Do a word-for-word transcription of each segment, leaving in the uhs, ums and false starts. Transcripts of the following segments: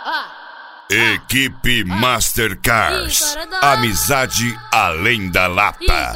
Equipe Mastercars, amizade além da lata.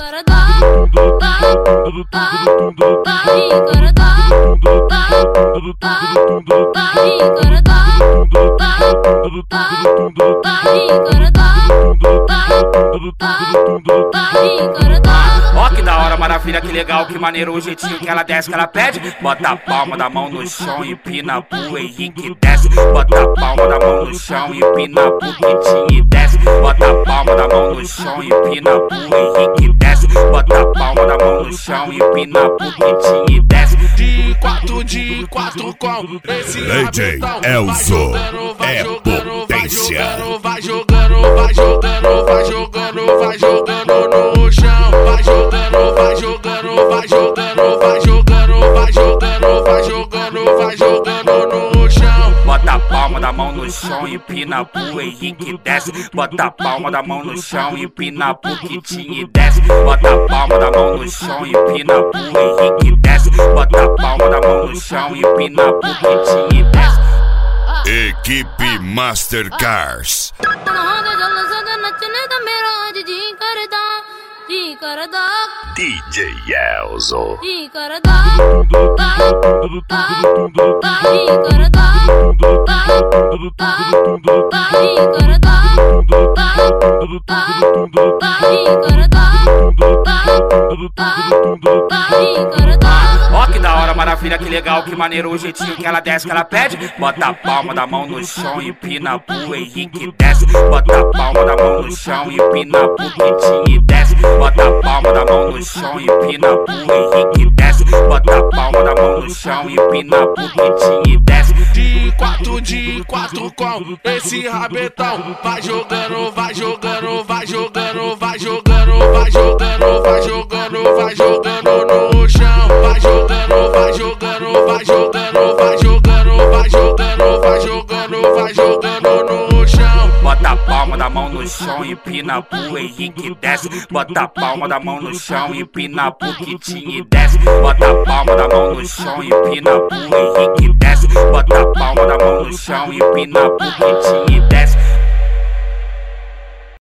Ó que da hora, maravilha, que legal, que maneiro o jeitinho que ela desce, que ela pede. Bota a palma da mão no chão, empina pro Henrique desce. Bota a palma da mão no chão, empina pro Quintinho e desce. Bota a palma da mão no chão, empina pro Henrique desce. Bota a palma da mão no chão, empina pro Quintinho e desce. De quatro, de quatro com esse D J Elzo é potência. Vai jogando, vai jogando, vai jogando, vai jogando no chão. Vai jogando, vai jogando, vai jogando, vai jogando, vai jogando, vai jogando, vai jogando no chão. Bota a palma da mão no chão, empina pro Henrique desce. Bota a palma da mão no chão, empina pro Quintinho e desce. Bota a palma da mão no chão, empina pro Henrique desce. Bota a palma da mão no chão, empina pro Quintinho e desce. Equipe Mastercars. D J Elzo. Ó que da hora, maravilha, que legal, que maneiro o jeitinho que ela desce, que ela pede. Bota a palma da mão no chão, empina pro Henrique desce. Bota a palma da mão no chão, empina pro Quintinho e desce. Bota a palma da mão no chão, empina pro Henrique desce. Bota a palma da mão no chão, empina pro Quintinho e desce. De quatro, de quatro com esse rabetão. Vai jogando, vai jogando, vai jogando, vai jogando, vai jogando, vai jogando, vai jogando no chão. Vai jogando, vai jogando, vai jogando, vai jogando, vai jogando, vai jogando, vai jogando no chão. Bota a palma da mão no chão, empina pro Henrique desce. Bota a palma da mão no chão, empina pro Quintinho e desce. Bota a palma da mão no chão, empina pro Henrique desce. Bota a palma da mão no chão, empina pro Quintinho e desce.